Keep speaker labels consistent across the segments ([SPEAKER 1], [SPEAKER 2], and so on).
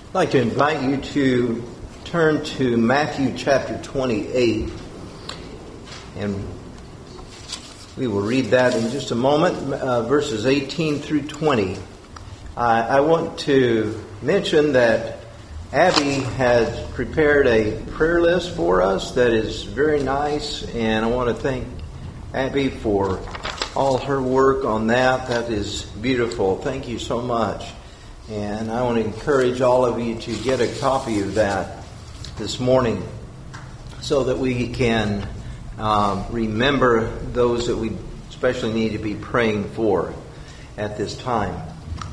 [SPEAKER 1] I'd like to invite you to turn to Matthew chapter 28, and we will read that in just a moment, verses 18 through 20. I want to mention that Abby has prepared a prayer list for us that is very nice, and I want to thank Abby for all her work on that. That is beautiful. Thank you so much. And I want to encourage all of you to get a copy of that this morning so that we can remember those that we especially need to be praying for at this time.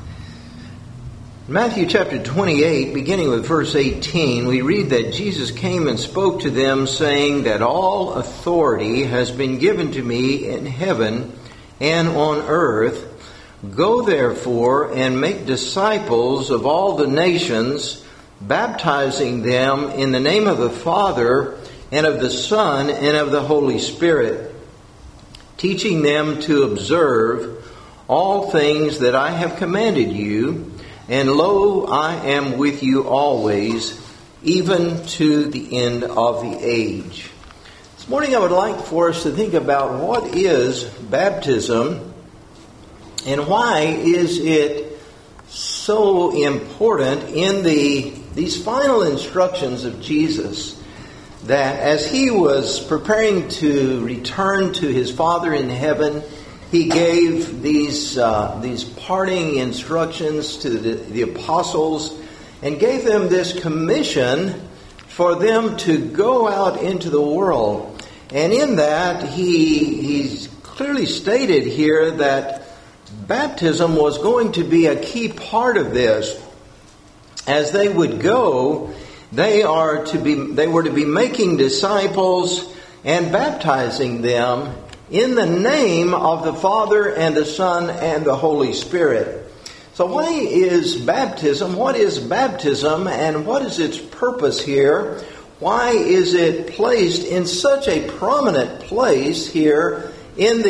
[SPEAKER 1] Matthew chapter 28, beginning with verse 18, we read that Jesus came and spoke to them, saying that all authority has been given to me in heaven and on earth. Go therefore and make disciples of all the nations, baptizing them in the name of the Father and of the Son and of the Holy Spirit, teaching them to observe all things that I have commanded you. And lo, I am with you always, even to the end of the age. This morning I would like for us to think about what is baptism and why is it so important in these final instructions of Jesus, that as he was preparing to return to his Father in heaven, he gave these parting instructions to the apostles and gave them this commission for them to go out into the world. And in that, he's clearly stated here that baptism was going to be a key part of this. As they would go, they were to be making disciples and baptizing them in the name of the Father and the Son and the Holy Spirit. So why is baptism? What is baptism and what is its purpose here? Why is it placed in such a prominent place here in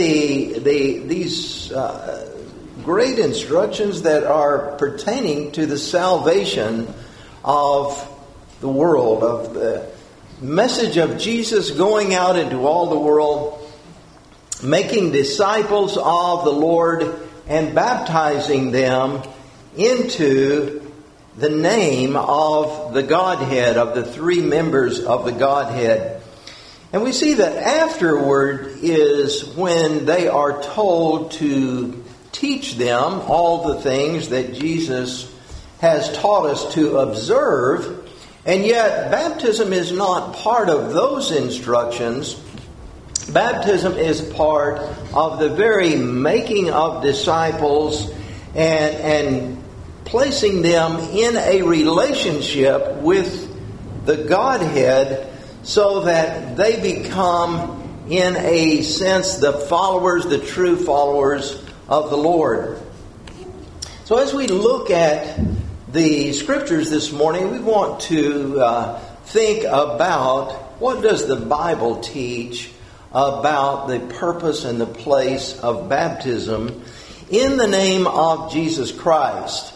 [SPEAKER 1] these great instructions that are pertaining to the salvation of the world, of the message of Jesus going out into all the world, making disciples of the Lord and baptizing them into the name of the Godhead, of the three members of the Godhead. And we see that afterward is when they are told to teach them all the things that Jesus has taught us to observe. And yet baptism is not part of those instructions. Baptism is part of the very making of disciples and placing them in a relationship with the Godhead so that they become, in a sense, the followers, the true followers of the Lord. So as we look at the Scriptures this morning, we want to think about what does the Bible teach about the purpose and the place of baptism in the name of Jesus Christ.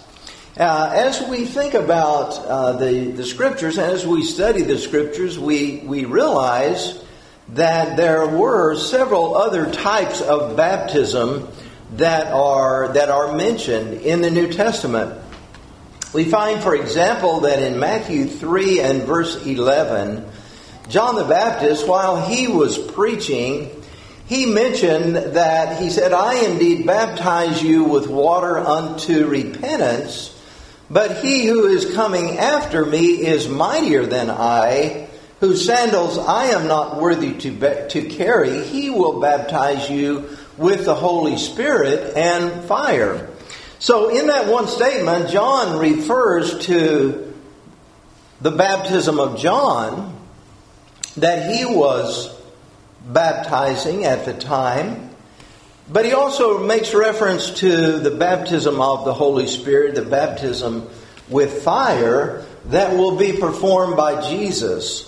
[SPEAKER 1] As we think about the Scriptures, as we study the Scriptures, we realize that there were several other types of baptism that are mentioned in the New Testament. We find, for example, that in Matthew 3 and verse 11, John the Baptist, while he was preaching, he mentioned that he said, I indeed baptize you with water unto repentance, but he who is coming after me is mightier than I, whose sandals I am not worthy to carry. He will baptize you with the Holy Spirit and fire. So in that one statement, John refers to the baptism of John that he was baptizing at the time. But he also makes reference to the baptism of the Holy Spirit, the baptism with fire that will be performed by Jesus.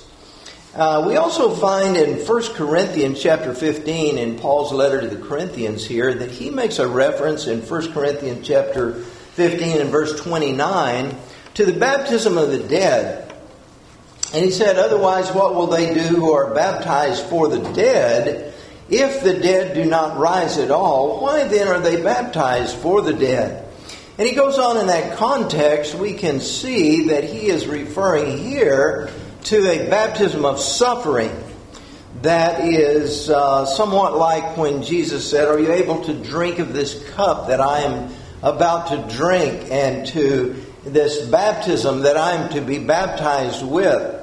[SPEAKER 1] We also find in 1 Corinthians chapter 15, in Paul's letter to the Corinthians here, that he makes a reference in 1 Corinthians chapter 15 and verse 29, to the baptism of the dead. And he said, otherwise what will they do who are baptized for the dead? If the dead do not rise at all, why then are they baptized for the dead? And he goes on in that context, we can see that he is referring here to a baptism of suffering. That is somewhat like when Jesus said, are you able to drink of this cup that I am about to drink, and to this baptism that I am to be baptized with?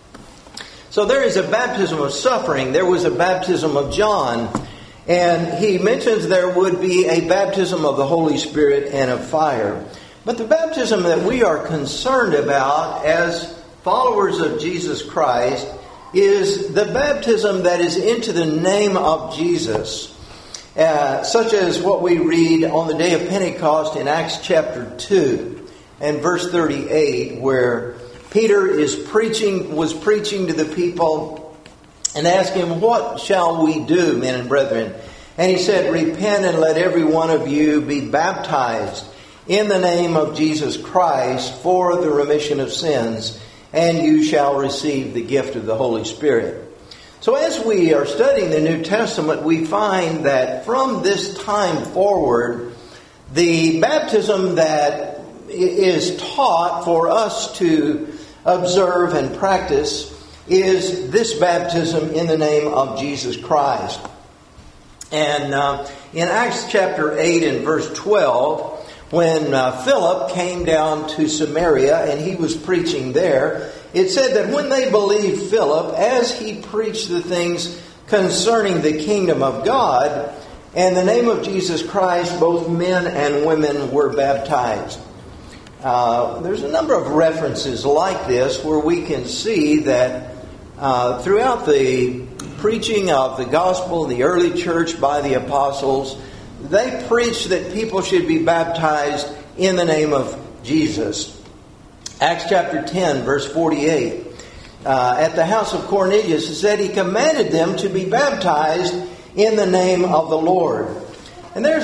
[SPEAKER 1] So there is a baptism of suffering. There was a baptism of John. And he mentions there would be a baptism of the Holy Spirit and of fire. But the baptism that we are concerned about as followers of Jesus Christ is the baptism that is into the name of Jesus. Such as what we read on the day of Pentecost in Acts chapter 2 and verse 38, where Peter was preaching to the people and asked him, what shall we do, men and brethren? And he said, repent and let every one of you be baptized in the name of Jesus Christ for the remission of sins, and you shall receive the gift of the Holy Spirit. So as we are studying the New Testament, we find that from this time forward, the baptism that is taught for us to observe and practice is this baptism in the name of Jesus Christ. And in Acts chapter 8 and verse 12, when Philip came down to Samaria and he was preaching there, it said that when they believed Philip, as he preached the things concerning the kingdom of God, and the name of Jesus Christ, both men and women were baptized. There's a number of references like this where we can see that throughout the preaching of the gospel, the early church by the apostles, they preached that people should be baptized in the name of Jesus. Acts chapter 10, verse 48. At the house of Cornelius, it said he commanded them to be baptized in the name of the Lord. And there's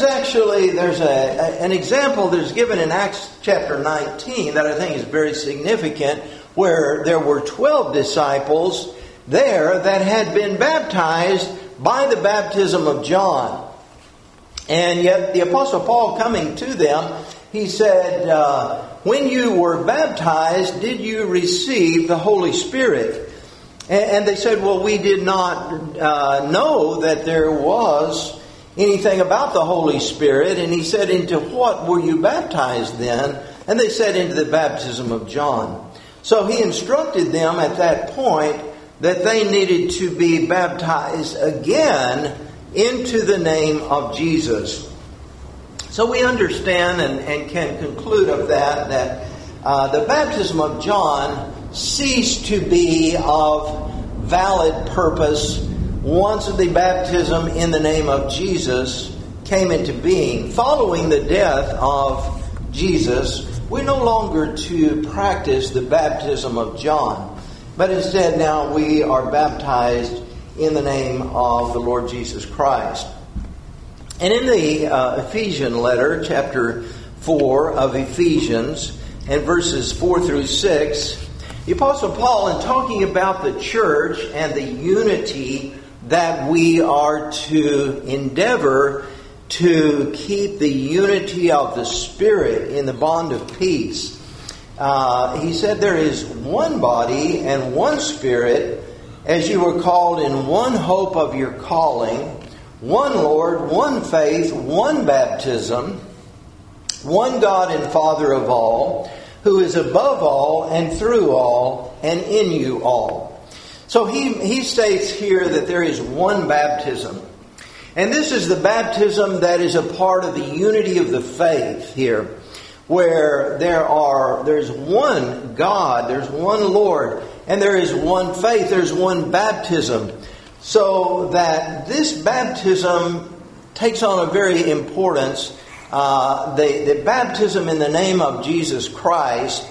[SPEAKER 1] an example that is given in Acts chapter 19 that I think is very significant, where there were 12 disciples there that had been baptized by the baptism of John. And yet the Apostle Paul, coming to them, he said, when you were baptized, did you receive the Holy Spirit? And they said, well, we did not know that there was anything about the Holy Spirit. And he said, into what were you baptized then? And they said, into the baptism of John. So he instructed them at that point that they needed to be baptized again into the name of Jesus. So we understand and can conclude of that the baptism of John ceased to be of valid purpose once the baptism in the name of Jesus came into being. Following the death of Jesus, we're no longer to practice the baptism of John, but instead now we are baptized in the name of the Lord Jesus Christ. And in the Ephesian letter, chapter 4 of Ephesians, and verses 4 through 6, the Apostle Paul, in talking about the church and the unity that we are to endeavor to keep the unity of the Spirit in the bond of peace, he said there is one body and one Spirit, as you were called in one hope of your calling, one Lord, one faith, one baptism, one God and Father of all, who is above all and through all and in you all. So he states here that there is one baptism. And this is the baptism that is a part of the unity of the faith here, where there's one God, there's one Lord, and there is one faith, there's one baptism. So that this baptism takes on a very importance. The baptism in the name of Jesus Christ,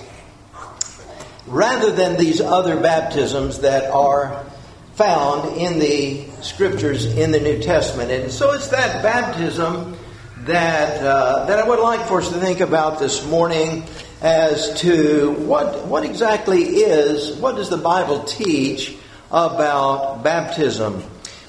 [SPEAKER 1] rather than these other baptisms that are found in the Scriptures in the New Testament. And so it's that baptism that I would like for us to think about this morning as to what does the Bible teach about baptism.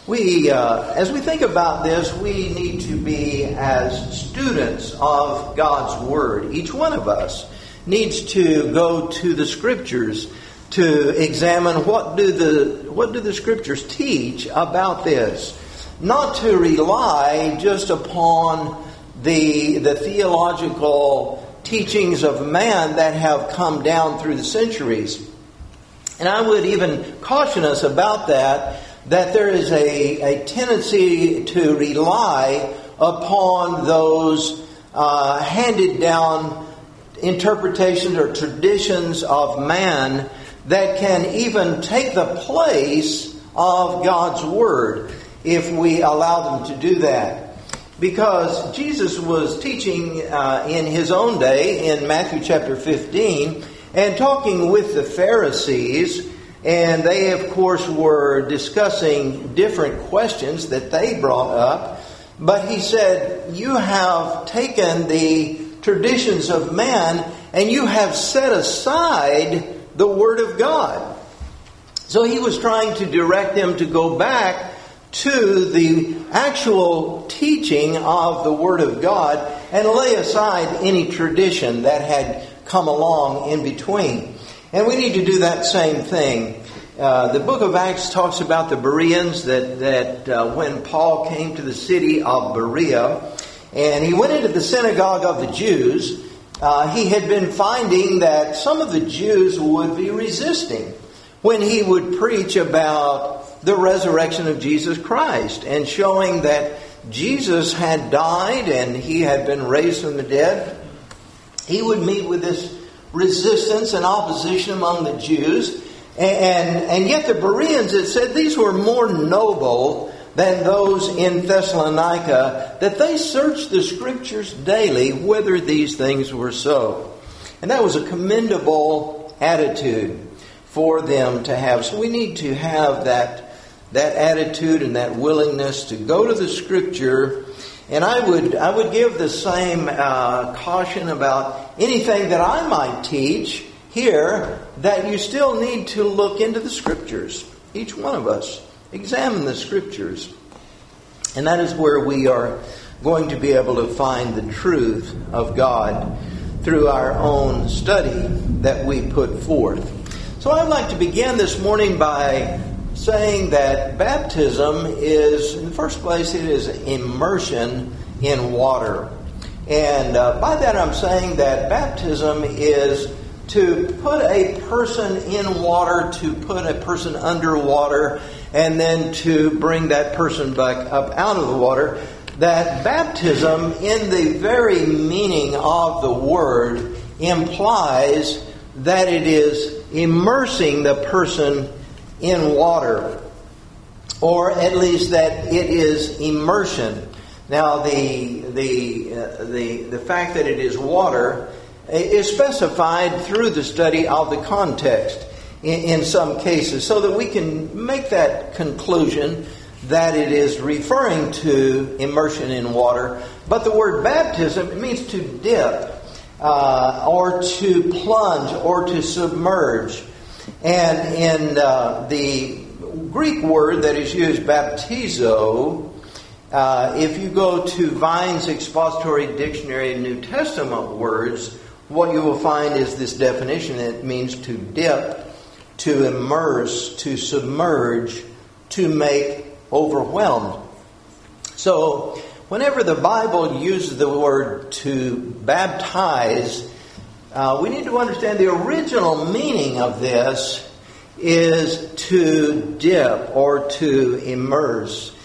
[SPEAKER 1] As we think about this, we need to be as students of God's Word. Each one of us needs to go to the Scriptures to examine what do the Scriptures teach about this. Not to rely just upon the theological teachings of man that have come down through the centuries. And I would even caution us about that there is a tendency to rely upon those handed down interpretations or traditions of man that can even take the place of God's Word if we allow them to do that. Because Jesus was teaching in His own day in Matthew chapter 15 and talking with the Pharisees, and they of course were discussing different questions that they brought up. But He said, you have taken the traditions of man and you have set aside the Word of God. So He was trying to direct them to go back to the actual teaching of the Word of God and lay aside any tradition that had come along in between. And we need to do that same thing. The book of Acts talks about the Bereans, that when Paul came to the city of Berea and he went into the synagogue of the Jews, he had been finding that some of the Jews would be resisting when he would preach about the resurrection of Jesus Christ and showing that Jesus had died and He had been raised from the dead. He would meet with this resistance and opposition among the Jews. And yet the Bereans, it said, these were more noble than those in Thessalonica, that they searched the Scriptures daily whether these things were so. And that was a commendable attitude for them to have. So we need to have that attitude and that willingness to go to the Scripture. And I would give the same caution about anything that I might teach here, that you still need to look into the Scriptures. Each one of us. Examine the Scriptures. And that is where we are going to be able to find the truth of God through our own study that we put forth. So I'd like to begin this morning by saying that baptism is, in the first place, it is immersion in water. And by that I'm saying that baptism is to put a person in water, to put a person underwater, and then to bring that person back up out of the water. That baptism, in the very meaning of the word, implies that it is immersing the person in water, or at least that it is immersion. Now, the fact that it is water is specified through the study of the context in some cases, so that we can make that conclusion that it is referring to immersion in water. But the word baptism, it means to dip, or to plunge, or to submerge. And in the Greek word that is used, baptizo, if you go to Vine's Expository Dictionary of New Testament words, what you will find is this definition. It means to dip, to immerse, to submerge, to make overwhelmed. So, whenever the Bible uses the word to baptize, we need to understand the original meaning of this is to dip or to immerse,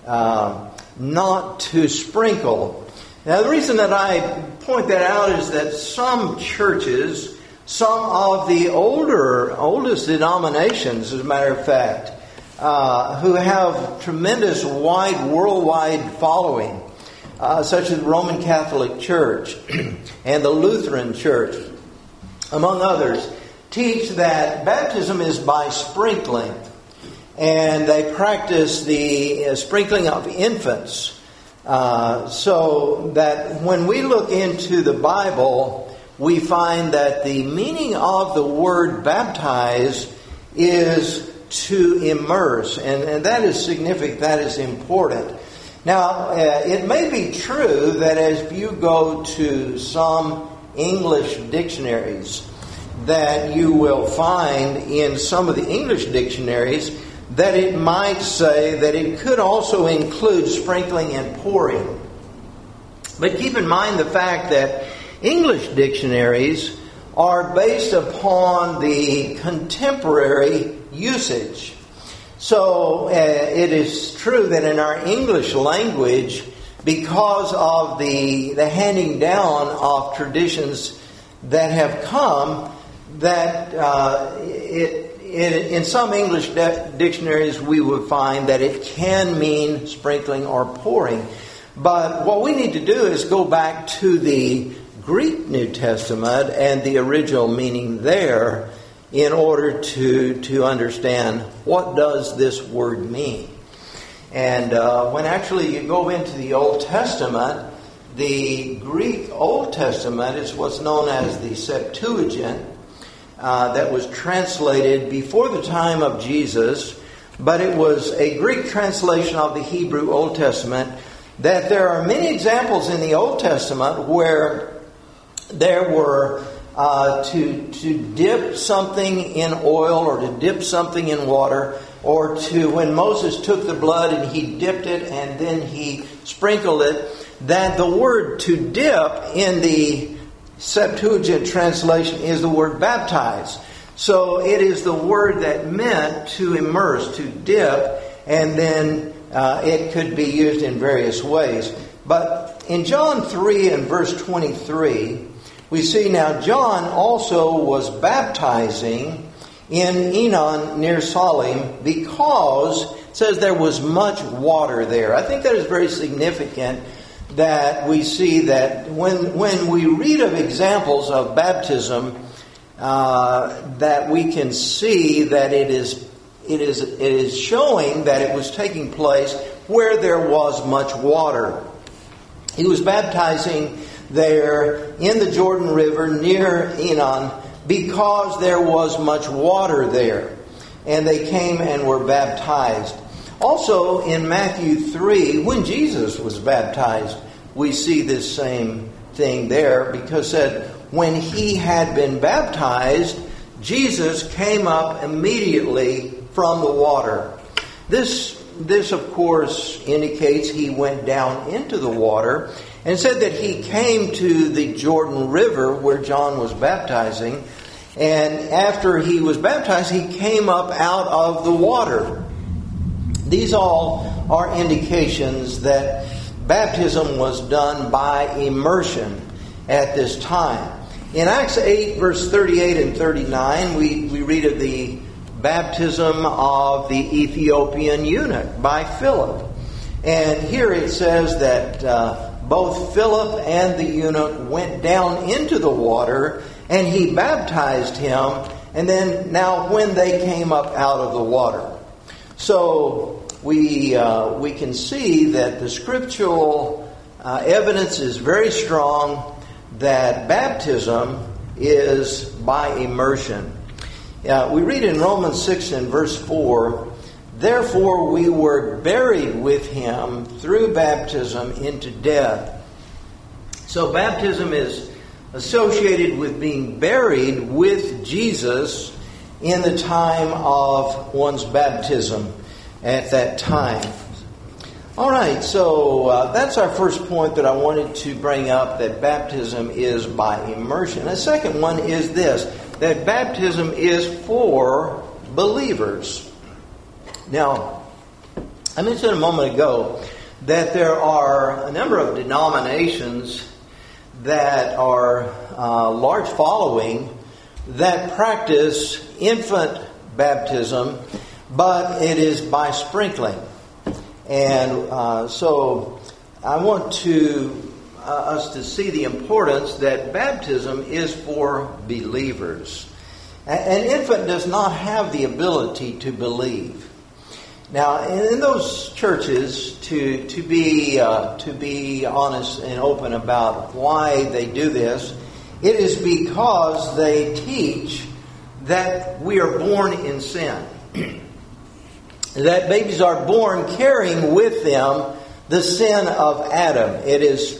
[SPEAKER 1] not to sprinkle. Now, the reason that I point that out is that some churches, some of the oldest denominations, as a matter of fact, who have tremendous worldwide following, such as the Roman Catholic Church and the Lutheran Church, among others, teach that baptism is by sprinkling. And they practice the sprinkling of infants. So that when we look into the Bible, we find that the meaning of the word baptize is to immerse, and that is significant, that is important. Now, it may be true that as you go to some English dictionaries, that you will find in some of the English dictionaries that it might say that it could also include sprinkling and pouring. But keep in mind the fact that English dictionaries are based upon the contemporary usage. So it is true that in our English language, because of the handing down of traditions that have come, that in some English dictionaries we would find that it can mean sprinkling or pouring. But what we need to do is go back to the Greek New Testament and the original meaning there in order to understand what does this word mean. And when actually you go into the Old Testament, the Greek Old Testament is what's known as the Septuagint, that was translated before the time of Jesus, but it was a Greek translation of the Hebrew Old Testament. That there are many examples in the Old Testament where there were to dip something in oil or to dip something in water, or to, when Moses took the blood and he dipped it and then he sprinkled it, that the word to dip in the Septuagint translation is the word baptize. So it is the word that meant to immerse, to dip, and then it could be used in various ways. But in John 3 and verse 23, we see now John also was baptizing in Enon near Salim because it says there was much water there. I think that is very significant that we see that when we read of examples of baptism, that we can see that it is showing that it was taking place where there was much water. He was baptizing there in the Jordan River near Enon because there was much water there. And they came and were baptized. Also in Matthew 3, when Jesus was baptized, we see this same thing there, because it said when he had been baptized, Jesus came up immediately from the water. This of course indicates he went down into the water, and said that he came to the Jordan River where John was baptizing, and after he was baptized, he came up out of the water. These all are indications that baptism was done by immersion at this time. In Acts 8, verse 38 and 39, we read of the baptism of the Ethiopian eunuch by Philip. And here it says that both Philip and the eunuch went down into the water, and he baptized him, and then now when they came up out of the water. So we can see that the scriptural evidence is very strong that baptism is by immersion. We read in Romans 6 and verse 4, "Therefore we were buried with him through baptism into death." So baptism is associated with being buried with Jesus in the time of one's baptism at that time. All right, so that's our first point that I wanted to bring up, that baptism is by immersion. The second one is this, that baptism is for believers. Now, I mentioned a moment ago that there are a number of denominations that are large following that practice infant baptism, but it is by sprinkling. And so I want us to see the importance that baptism is for believers. An infant does not have the ability to believe. Now, in those churches, to be honest and open about why they do this, It is because they teach that we are born in sin. That babies are born carrying with them the sin of Adam. It is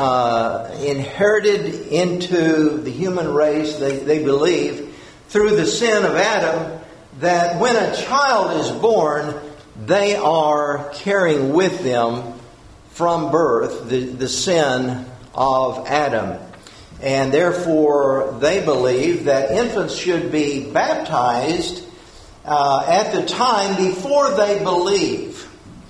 [SPEAKER 1] inherited into the human race, they believe, through the sin of Adam, that when a child is born, they are carrying with them from birth the sin of Adam. And therefore, they believe that infants should be baptized at the time before they believe.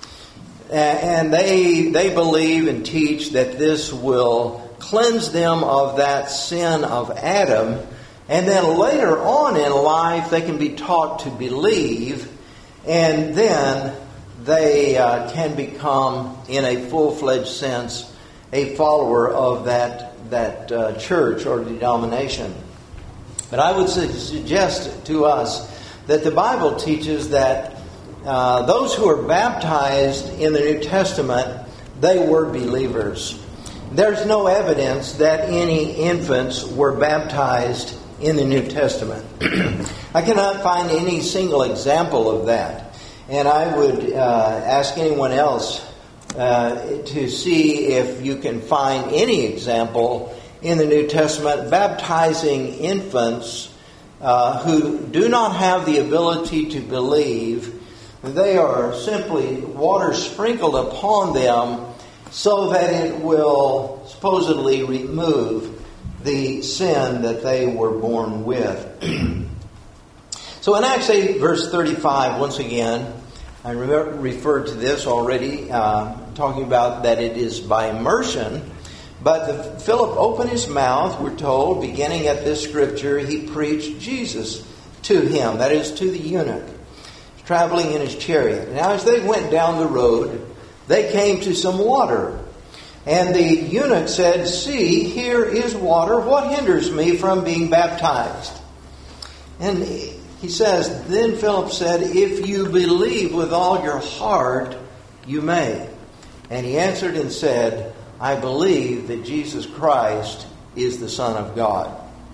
[SPEAKER 1] And they believe and teach that this will cleanse them of that sin of Adam. And then later on in life, they can be taught to believe. And then they can become, in a full-fledged sense, a follower of that church or denomination. But I would suggest to us that the Bible teaches that those who are baptized in the New Testament, they were believers. There's no evidence that any infants were baptized in the New Testament. I cannot find any single example of that. And I would ask anyone else to see if you can find any example in the New Testament baptizing infants who do not have the ability to believe. They are simply water sprinkled upon them so that it will supposedly remove the sin that they were born with. So in Acts 8, verse 35, once again, I referred to this already, talking about that it is by immersion. But Philip opened his mouth, we're told, beginning at this scripture, he preached Jesus to him, that is, to the eunuch, traveling in his chariot. Now as they went down the road, they came to some water. And the eunuch said, "See, here is water. What hinders me from being baptized?" And he says, then Philip said, "If you believe with all your heart, you may." And he answered and said, "I believe that Jesus Christ is the Son of God."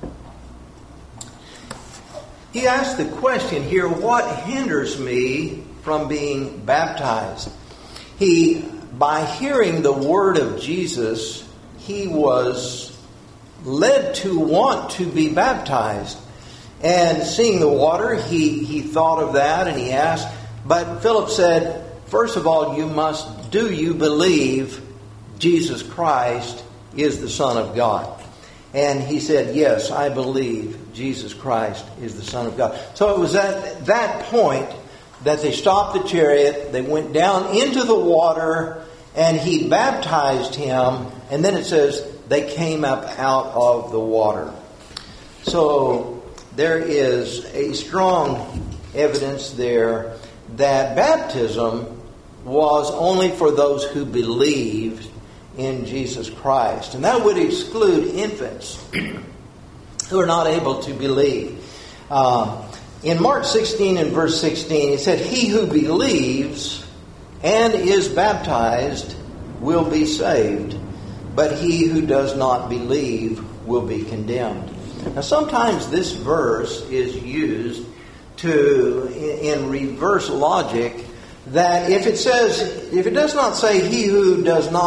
[SPEAKER 1] He asked the question here, what hinders me from being baptized? By hearing the word of Jesus, he was led to want to be baptized. And seeing the water, he thought of that and he asked. But Philip said, first of all, do you believe Jesus Christ is the Son of God? And he said, yes, I believe Jesus Christ is the Son of God. So it was at that point that they stopped the chariot, they went down into the water, and he baptized him. And then it says they came up out of the water. So there is a strong evidence there that baptism was only for those who believed in Jesus Christ. And that would exclude infants who are not able to believe. In Mark 16 and verse 16, he said, "He who believes and is baptized will be saved, but he who does not believe will be condemned." Now sometimes this verse is used in reverse logic, that if it does not say he who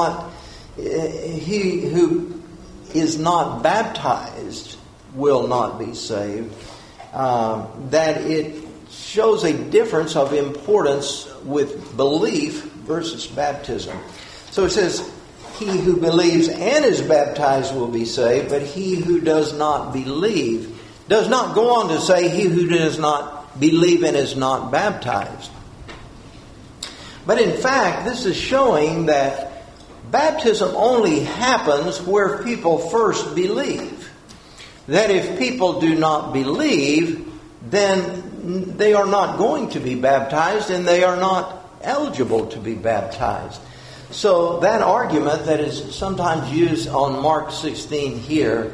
[SPEAKER 1] is not baptized will not be saved, that it shows a difference of importance with belief versus baptism. So it says, "He who believes and is baptized will be saved, but he who does not believe," does not go on to say he who does not believe and is not baptized. But in fact, this is showing that baptism only happens where people first believe. That if people do not believe, then they are not going to be baptized and they are not eligible to be baptized. So that argument that is sometimes used on Mark 16 here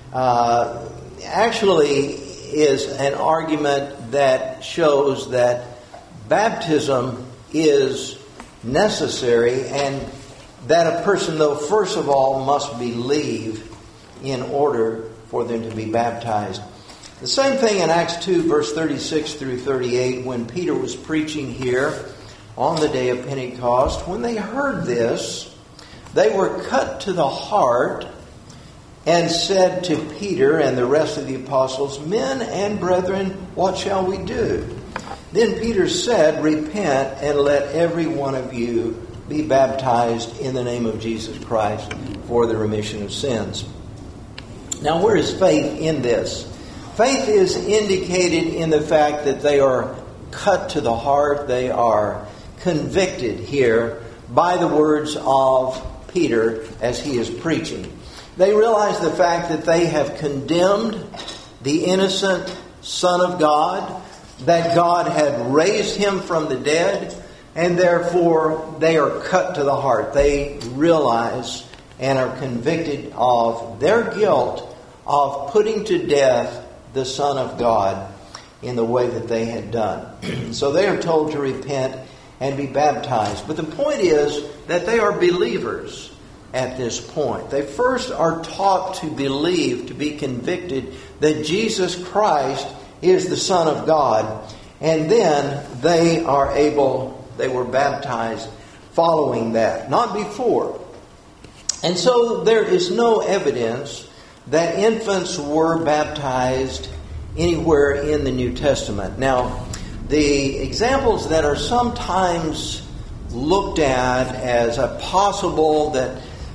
[SPEAKER 1] actually is an argument that shows that baptism is necessary and that a person, though, first of all must believe in order for them to be baptized. The same thing in Acts 2, verse 36 through 38, when Peter was preaching here on the day of Pentecost. When they heard this, they were cut to the heart and said to Peter and the rest of the apostles, "Men and brethren, what shall we do?" Then Peter said, "Repent and let every one of you be baptized in the name of Jesus Christ for the remission of sins." Now, where is faith in this? Faith is indicated in the fact that they are cut to the heart. They are convicted here by the words of Peter as he is preaching. They realize the fact that they have condemned the innocent Son of God, that God had raised him from the dead, and therefore they are cut to the heart. They realize and are convicted of their guilt of putting to death the Son of God in the way that they had done. So they are told to repent and be baptized. But the point is that they are believers at this point. They first are taught to believe, to be convicted that Jesus Christ is the Son of God. And then they were baptized following that, not before. And so there is no evidence that infants were baptized anywhere in the New Testament. Now, the examples that are sometimes looked at as a possible that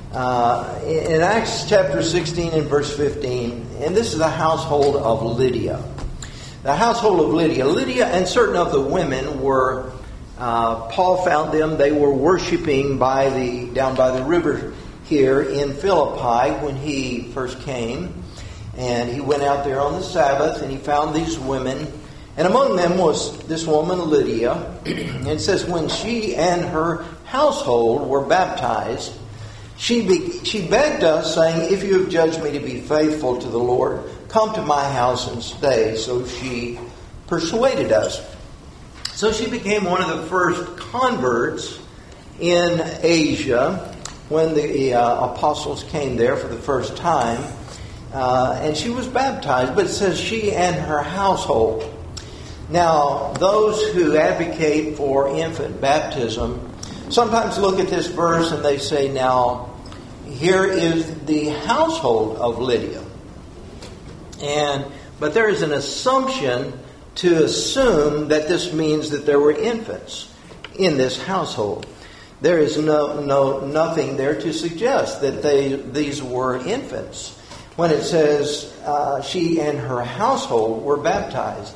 [SPEAKER 1] in Acts chapter 16 and verse 15, and this is the household of Lydia. The household of Lydia. Lydia and certain of the women were, Paul found them, they were worshiping down by the river here in Philippi when he first came. And he went out there on the Sabbath and he found these women. And among them was this woman Lydia. And it says when she and her household were baptized, she begged us, saying, "If you have judged me to be faithful to the Lord, come to my house and stay." So she persuaded us. So she became one of the first converts in Asia when the apostles came there for the first time. And she was baptized, but it says she and her household. Now, those who advocate for infant baptism sometimes look at this verse and they say, now, here is the household of Lydia. But there is an assumption to assume that this means that there were infants in this household. There is nothing there to suggest that these were infants. When it says she and her household were baptized,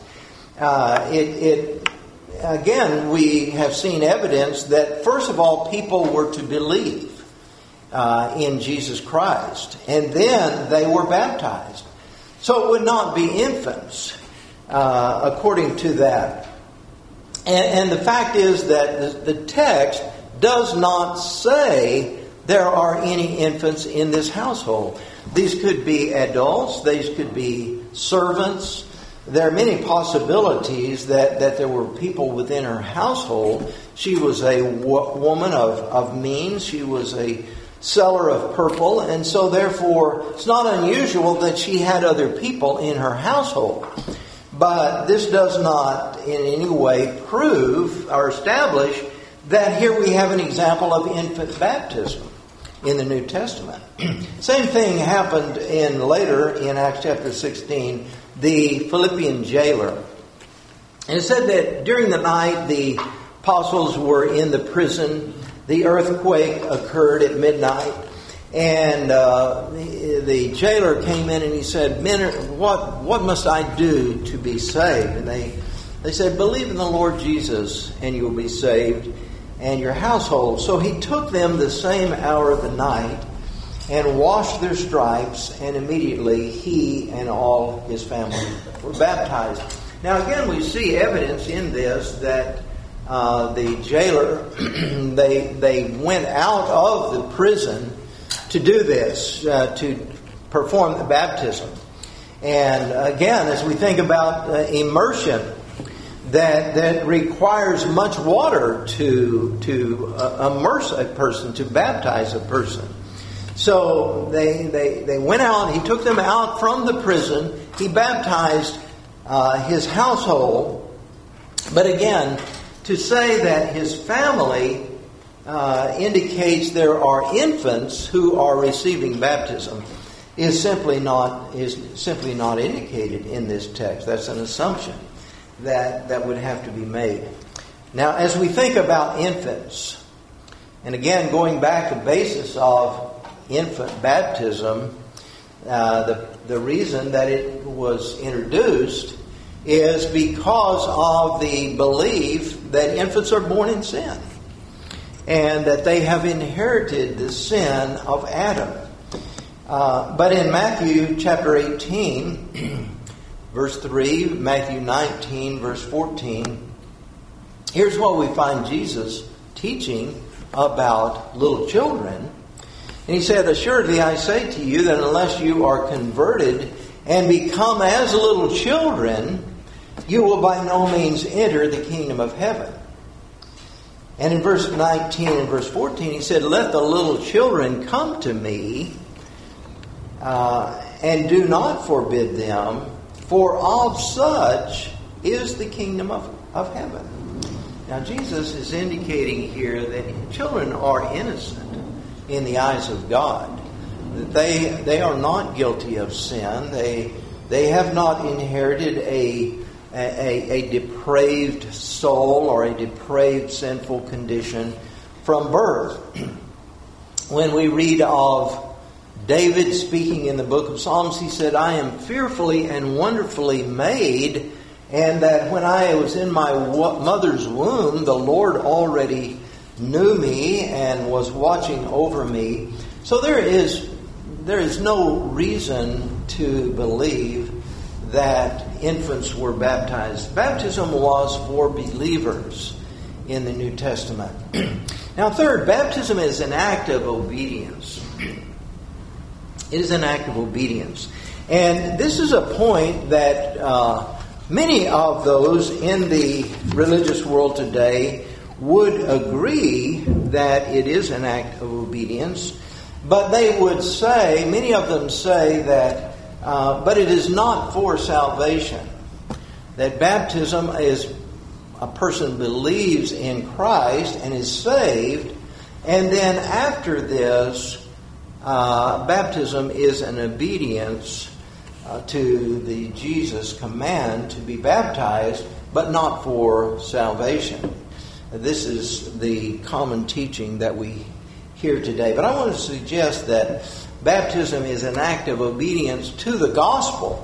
[SPEAKER 1] again, we have seen evidence that, first of all, people were to believe in Jesus Christ, and then they were baptized. So it would not be infants, according to that. And the fact is that the text does not say there are any infants in this household. These could be adults. These could be servants. There are many possibilities that there were people within her household. She was a woman of means. She was a seller of purple. And so therefore, it's not unusual that she had other people in her household. But this does not in any way prove or establish that here we have an example of infant baptism in the New Testament. Same thing happened later in Acts chapter 16, the Philippian jailer. And it said that during the night the apostles were in the prison. The earthquake occurred at midnight. And the jailer came in and he said, "Men, what must I do to be saved?" And they said, "Believe in the Lord Jesus and you will be saved, and your household." So he took them the same hour of the night and washed their stripes, and immediately he and all his family were baptized. Now again, we see evidence in this that the jailer, they went out of the prison to do this, to perform the baptism. And again, as we think about immersion, that requires much water to immerse a person, to baptize a person. So they went out. He took them out from the prison. He baptized his household. But again, to say that his family indicates there are infants who are receiving baptism is simply not indicated in this text. That's an assumption that would have to be made. Now, as we think about infants, and again going back to the basis of infant baptism, the reason that it was introduced is because of the belief that infants are born in sin and that they have inherited the sin of Adam. But in Matthew chapter 18, verse 3, Matthew 19, verse 14, here's what we find Jesus teaching about little children. And he said, "Assuredly I say to you that unless you are converted and become as little children, you will by no means enter the kingdom of heaven." And in verse 19 and verse 14, he said, "Let the little children come to me, and do not forbid them, for of such is the kingdom of heaven." Now Jesus is indicating here that children are innocent in the eyes of God. They are not guilty of sin. They have not inherited a depraved soul or a depraved sinful condition from birth. When we read of David speaking in the book of Psalms, he said, "I am fearfully and wonderfully made, and that when I was in my mother's womb, the Lord already knew me and was watching over me." So there is no reason to believe that infants were baptized. Baptism was for believers in the New Testament. Now, third, baptism is an act of obedience. It is an act of obedience. And this is a point that many of those in the religious world today would agree that it is an act of obedience. But they would say, many of them say that, but it is not for salvation. That baptism is a person believes in Christ and is saved, and then after this, baptism is an obedience to the Jesus command to be baptized, but not for salvation. This is the common teaching that we hear today. But I want to suggest that baptism is an act of obedience to the gospel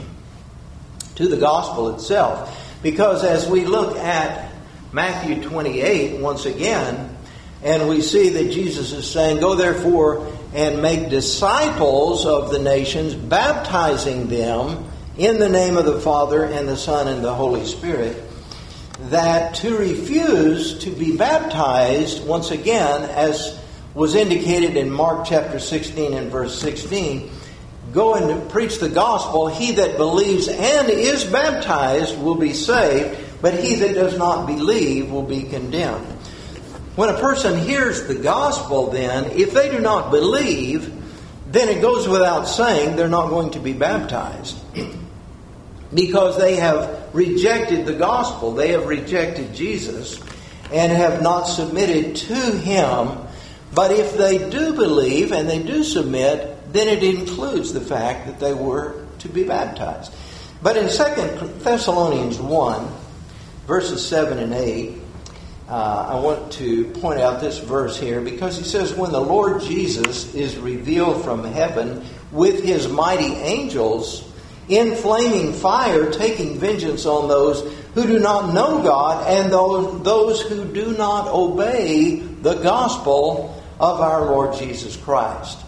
[SPEAKER 1] itself. Because as we look at Matthew 28 once again, and we see that Jesus is saying, "Go therefore and make disciples of the nations, baptizing them in the name of the Father and the Son and the Holy Spirit," that to refuse to be baptized, once again, as was indicated in Mark chapter 16 and verse 16, "Go and preach the gospel. He that believes and is baptized will be saved, but he that does not believe will be condemned." When a person hears the gospel, then, if they do not believe, then it goes without saying they're not going to be baptized. Because they have rejected the gospel. They have rejected Jesus and have not submitted to Him. But if they do believe and they do submit, then it includes the fact that they were to be baptized. But in 2 Thessalonians 1, verses 7 and 8, I want to point out this verse here because he says, "When the Lord Jesus is revealed from heaven with His mighty angels in flaming fire, taking vengeance on those who do not know God and those who do not obey the gospel of our Lord Jesus Christ."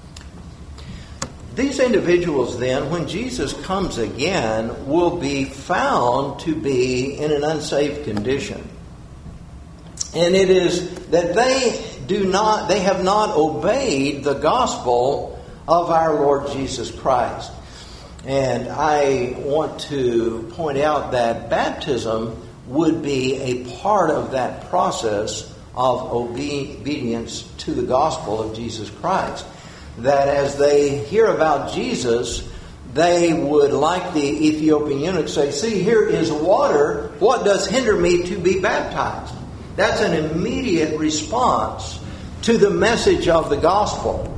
[SPEAKER 1] These individuals then, when Jesus comes again, will be found to be in an unsaved condition. And it is that they have not obeyed the gospel of our Lord Jesus Christ. And I want to point out that baptism would be a part of that process of obedience to the gospel of Jesus Christ. that as they hear about Jesus, they would, like the Ethiopian eunuch, say, see, here is water. What does hinder me to be baptized? That's an immediate response to the message of the gospel.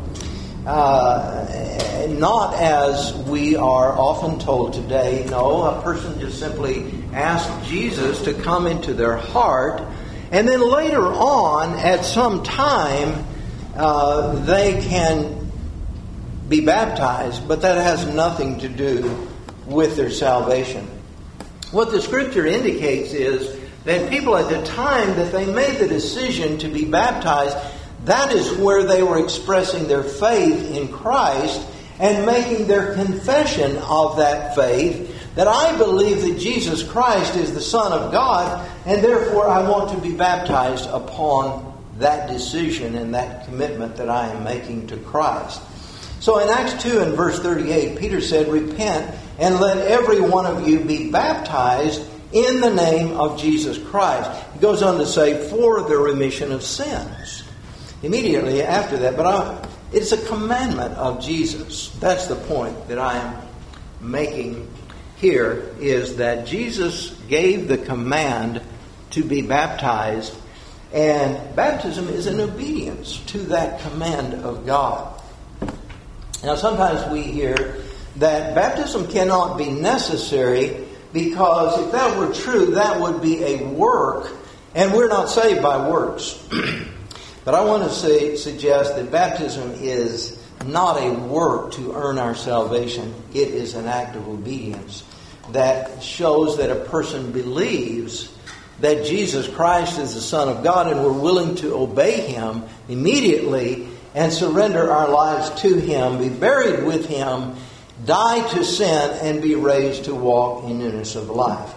[SPEAKER 1] Not as we are often told today. No, a person just simply asks Jesus to come into their heart, and then later on, at some time, they can be baptized, but that has nothing to do with their salvation. What the Scripture indicates is that people at the time that they made the decision to be baptized, that is where they were expressing their faith in Christ and making their confession of that faith, that I believe that Jesus Christ is the Son of God, and therefore I want to be baptized upon that decision and that commitment that I am making to Christ. So in Acts 2 and verse 38, Peter said, repent and let every one of you be baptized in the name of Jesus Christ. He goes on to say, for the remission of sins. Immediately after that, but it's a commandment of Jesus. That's the point that I am making here, is that Jesus gave the command to be baptized, and baptism is an obedience to that command of God. Now, sometimes we hear that baptism cannot be necessary because if that were true, that would be a work, and we're not saved by works. But I want to suggest that baptism is not a work to earn our salvation. It is an act of obedience that shows that a person believes that Jesus Christ is the Son of God, and we're willing to obey Him immediately and surrender our lives to Him, be buried with Him, die to sin, and be raised to walk in newness of life.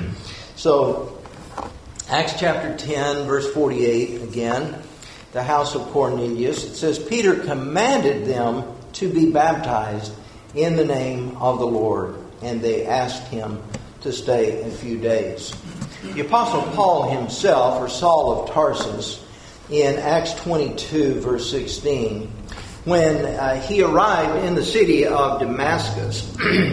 [SPEAKER 1] So, Acts chapter 10, verse 48 again. The house of Cornelius. It says, Peter commanded them to be baptized in the name of the Lord, and they asked him to stay a few days. The Apostle Paul himself, or Saul of Tarsus, in Acts 22, verse 16, when he arrived in the city of Damascus,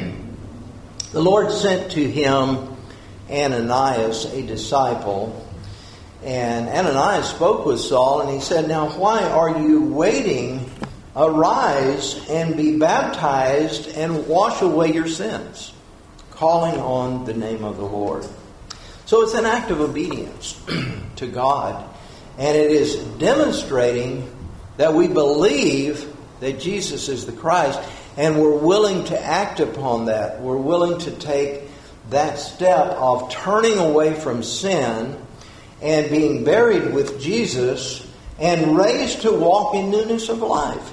[SPEAKER 1] the Lord sent to him Ananias, a disciple. And Ananias spoke with Saul, and he said, now why are you waiting? Arise and be baptized and wash away your sins, calling on the name of the Lord. So it's an act of obedience to God. And it is demonstrating that we believe that Jesus is the Christ, and we're willing to act upon that. We're willing to take that step of turning away from sin and being buried with Jesus and raised to walk in newness of life.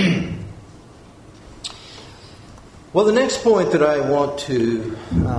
[SPEAKER 1] Well, the next point that I want to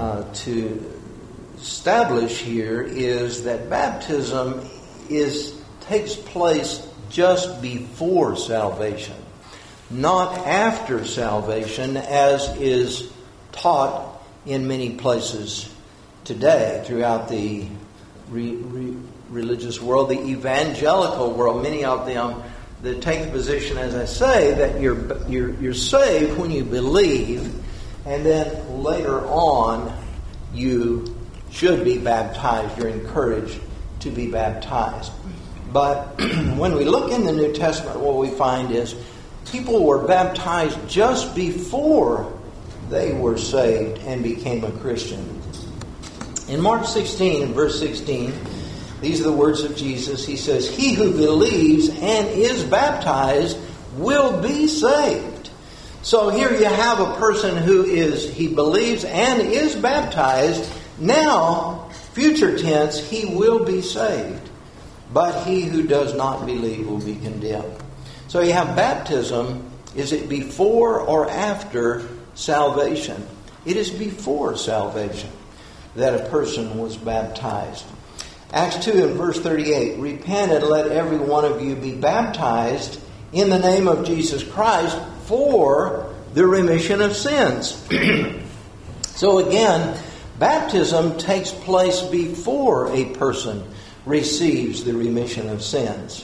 [SPEAKER 1] establish here is that baptism takes place just before salvation, not after salvation, as is taught in many places today throughout the religious world, the evangelical world. Many of them that take the position, as I say, that you're saved when you believe, and then later on you should be baptized. You're encouraged to be baptized. But when we look in the New Testament, what we find is people were baptized just before they were saved and became a Christian. In Mark 16, in verse 16, these are the words of Jesus. He says, he who believes and is baptized will be saved. So here you have a person he believes and is baptized. Now, future tense, he will be saved. But he who does not believe will be condemned. So you have baptism. Is it before or after salvation? It is before salvation that a person was baptized. Acts 2 and verse 38, repent and let every one of you be baptized in the name of Jesus Christ for the remission of sins. So again, baptism takes place before a person receives the remission of sins.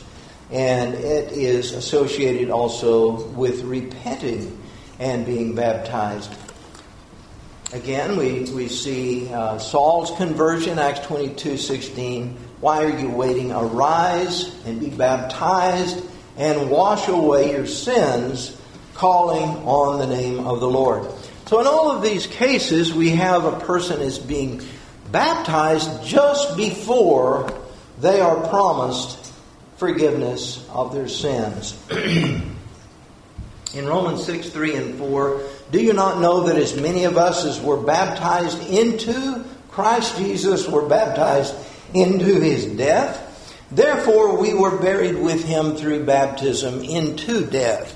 [SPEAKER 1] And it is associated also with repenting and being baptized. Again, we see Saul's conversion, Acts 22:16. Why are you waiting? Arise and be baptized and wash away your sins, calling on the name of the Lord. So in all of these cases, we have a person is being baptized just before they are promised forgiveness of their sins. In Romans 6:3 and 4, do you not know that as many of us as were baptized into Christ Jesus were baptized into his death? Therefore we were buried with him through baptism into death.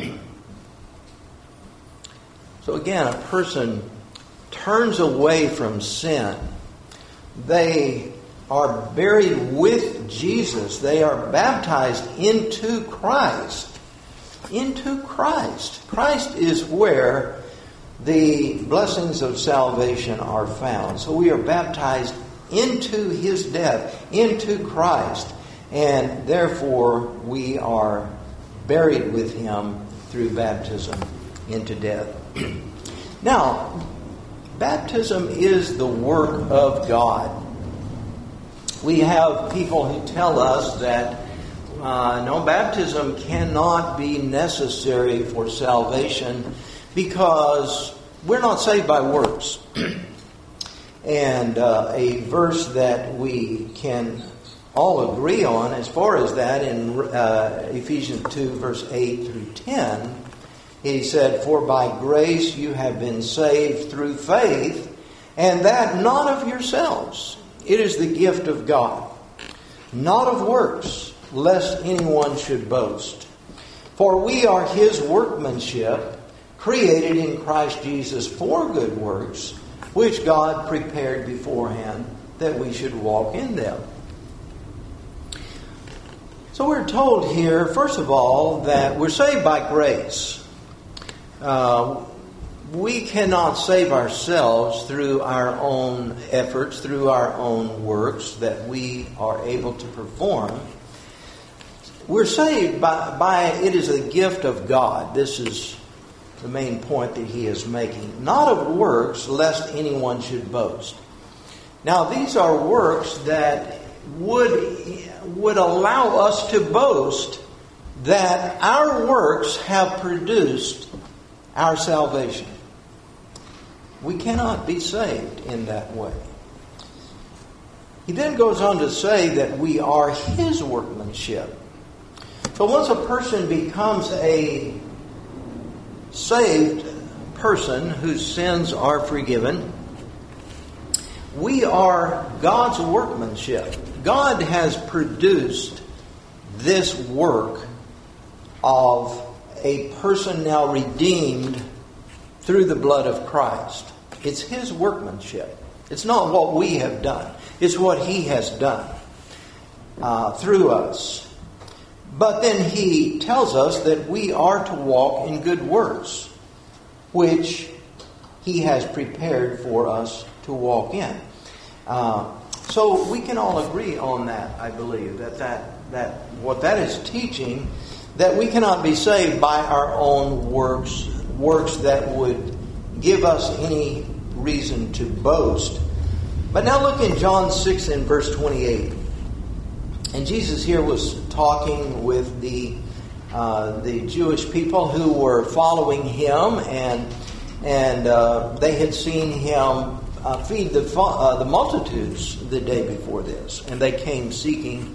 [SPEAKER 1] So again, a person turns away from sin. They are buried with Jesus. They are baptized into Christ. Into Christ. Christ is where the blessings of salvation are found. So we are baptized into his death, into Christ, and therefore we are buried with him through baptism into death. Now, baptism is the work of God. We have people who tell us that no, baptism cannot be necessary for salvation because we're not saved by works. And a verse that we can all agree on as far as that in Ephesians 2 verse 8 through 10, he said, for by grace you have been saved through faith, and that not of yourselves. It is the gift of God, not of works, lest anyone should boast. For we are his workmanship, created in Christ Jesus for good works, which God prepared beforehand that we should walk in them. So we're told here, first of all, that we're saved by grace. We cannot save ourselves through our own efforts, through our own works that we are able to perform. We're saved by it is a gift of God. This is the main point that he is making. Not of works, lest anyone should boast. Now, these are works that would allow us to boast that our works have produced our salvation. We cannot be saved in that way. He then goes on to say that we are his workmanship. So once a person becomes a saved person whose sins are forgiven, we are God's workmanship. God has produced this work of a person now redeemed through the blood of Christ. It's his workmanship. It's not what we have done. It's what he has done through us. But then he tells us that we are to walk in good works, which he has prepared for us to walk in. So we can all agree on that, I believe, that what that is teaching, that we cannot be saved by our own works that would give us any reason to boast. But now look in John 6 and verse 28. And Jesus here was talking with the Jewish people who were following him, and they had seen him feed the multitudes the day before this, and they came seeking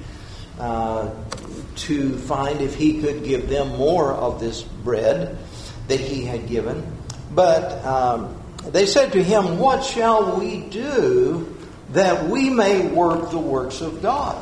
[SPEAKER 1] to find if he could give them more of this bread that he had given. But they said to him, what shall we do that we may work the works of God?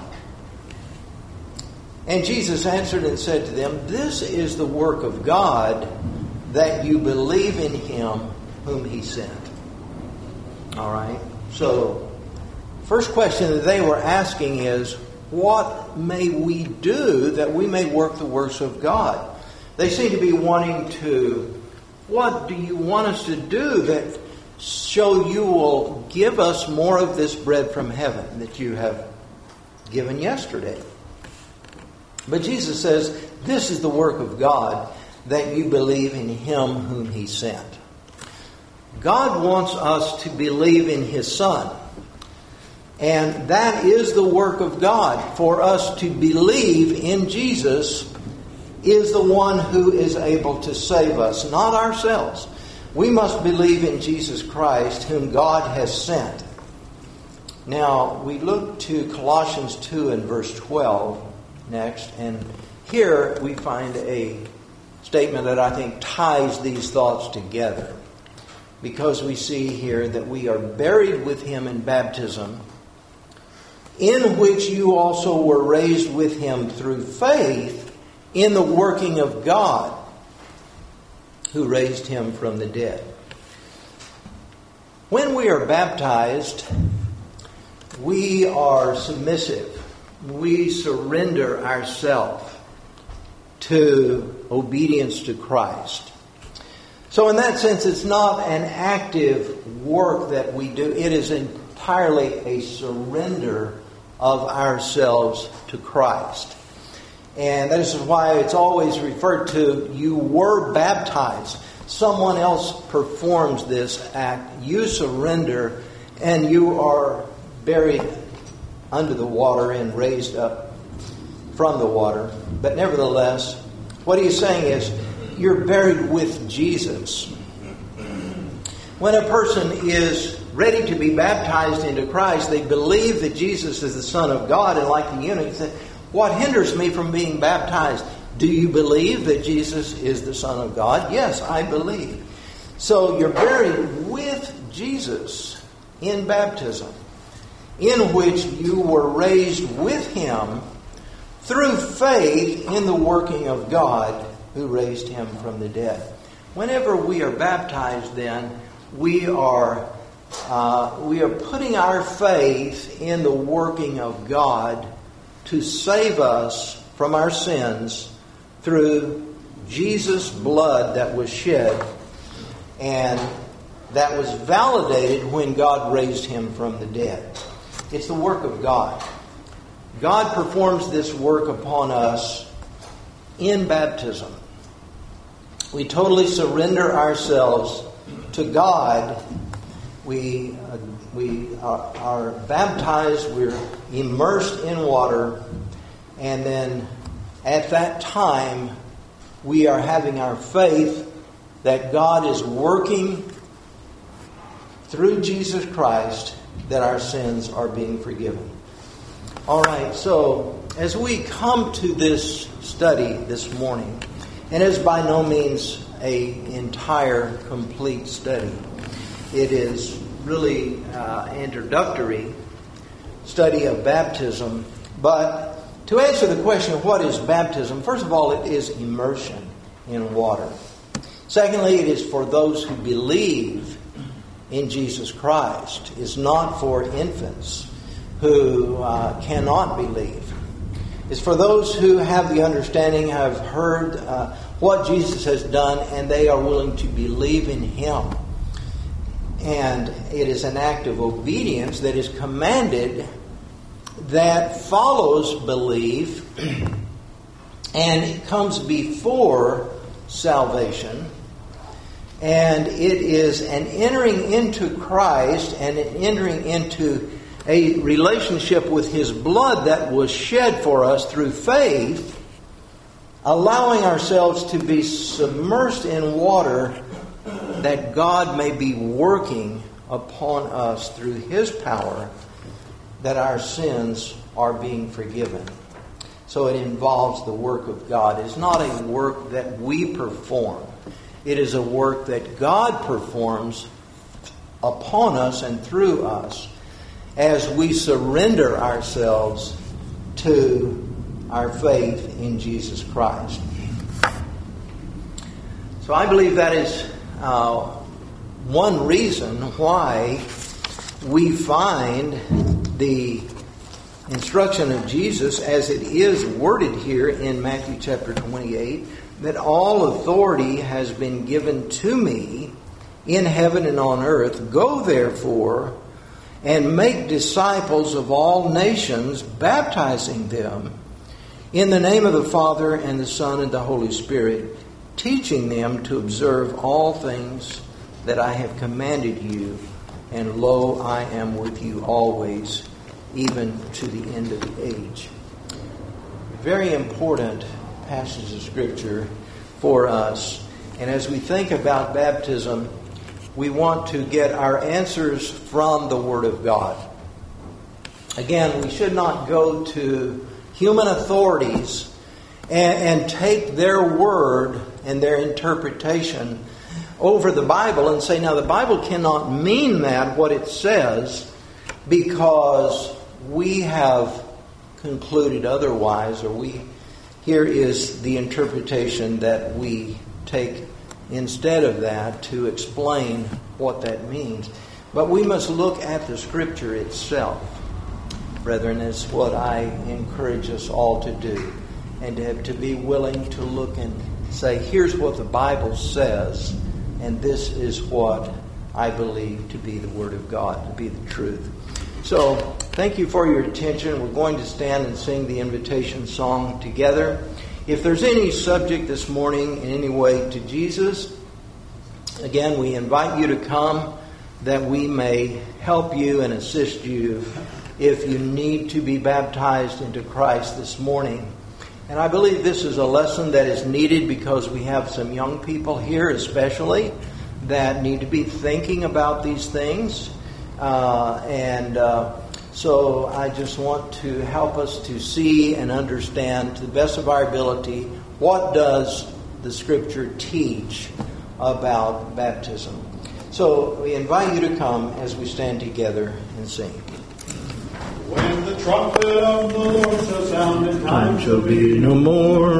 [SPEAKER 1] And Jesus answered and said to them, this is the work of God, that you believe in him whom he sent. All right. So, first question that they were asking is, what may we do that we may work the works of God? They seem to be wanting to, what do you want us to do that so you will give us more of this bread from heaven that you have given yesterday? But Jesus says, this is the work of God, that you believe in Him whom He sent. God wants us to believe in His Son. And that is the work of God. For us to believe in Jesus is the one who is able to save us, not ourselves. We must believe in Jesus Christ, whom God has sent. Now, we look to Colossians 2 and verse 12 next, and here we find a statement that I think ties these thoughts together, because we see here that we are buried with Him in baptism, in which you also were raised with Him through faith in the working of God, who raised Him from the dead. When we are baptized, we are submissive. We surrender ourselves to obedience to Christ. So in that sense, it's not an active work that we do. It is entirely a surrender of ourselves to Christ. And that is why it's always referred to, you were baptized. Someone else performs this act. You surrender, and you are buried under the water and raised up from the water. But nevertheless, what he's saying is, you're buried with Jesus. When a person is ready to be baptized into Christ, they believe that Jesus is the Son of God, and like the eunuch, he said, what hinders me from being baptized? Do you believe that Jesus is the Son of God? Yes, I believe. So you're buried with Jesus in baptism, in which you were raised with Him through faith in the working of God who raised Him from the dead. Whenever we are baptized, then, we are putting our faith in the working of God to save us from our sins through Jesus' blood that was shed, and that was validated when God raised Him from the dead. It's the work of God. God performs this work upon us in baptism. We totally surrender ourselves to God. We are baptized, we're immersed in water, and then at that time we are having our faith that God is working through Jesus Christ, that our sins are being forgiven. All right, so as we come to this study this morning, and it's by no means an entire, complete study. It is really introductory study of baptism. But to answer the question, what is baptism? First of all, it is immersion in water. Secondly, it is for those who believe in Jesus Christ. It's not for infants who cannot believe. It's for those who have the understanding, have heard what Jesus has done, and they are willing to believe in Him. And it is an act of obedience that is commanded that follows belief, and it comes before salvation. And it is an entering into Christ and an entering into a relationship with His blood that was shed for us through faith, allowing ourselves to be submersed in water that God may be working upon us through His power, that our sins are being forgiven. So it involves the work of God. It's not a work that we perform. It is a work that God performs upon us and through us as we surrender ourselves to our faith in Jesus Christ. So I believe that is one reason why we find the instruction of Jesus as it is worded here in Matthew chapter 28, that all authority has been given to me in heaven and on earth. Go therefore and make disciples of all nations, baptizing them In the name of the Father, and the Son, and the Holy Spirit, teaching them to observe all things that I have commanded you. And lo, I am with you always, even to the end of the age. Very important passage of Scripture for us. And as we think about baptism, we want to get our answers from the Word of God. Again, we should not go to human authorities and take their word and their interpretation over the Bible and say, now the Bible cannot mean that, what it says, because we have concluded otherwise, or here is the interpretation that we take instead of that to explain what that means. But we must look at the Scripture itself, brethren, is what I encourage us all to do. And to be willing to look and say, here's what the Bible says, and this is what I believe to be the Word of God, to be the truth. So, thank you for your attention. We're going to stand and sing the invitation song together. If there's any subject this morning in any way to Jesus, again, we invite you to come that we may help you and assist you if you need to be baptized into Christ this morning. And I believe this is a lesson that is needed because we have some young people here especially that need to be thinking about these things. So I just want to help us to see and understand to the best of our ability, what does the Scripture teach about baptism. So we invite you to come as we stand together and sing.
[SPEAKER 2] When the trumpet of the Lord shall sound, and time
[SPEAKER 1] shall be no more.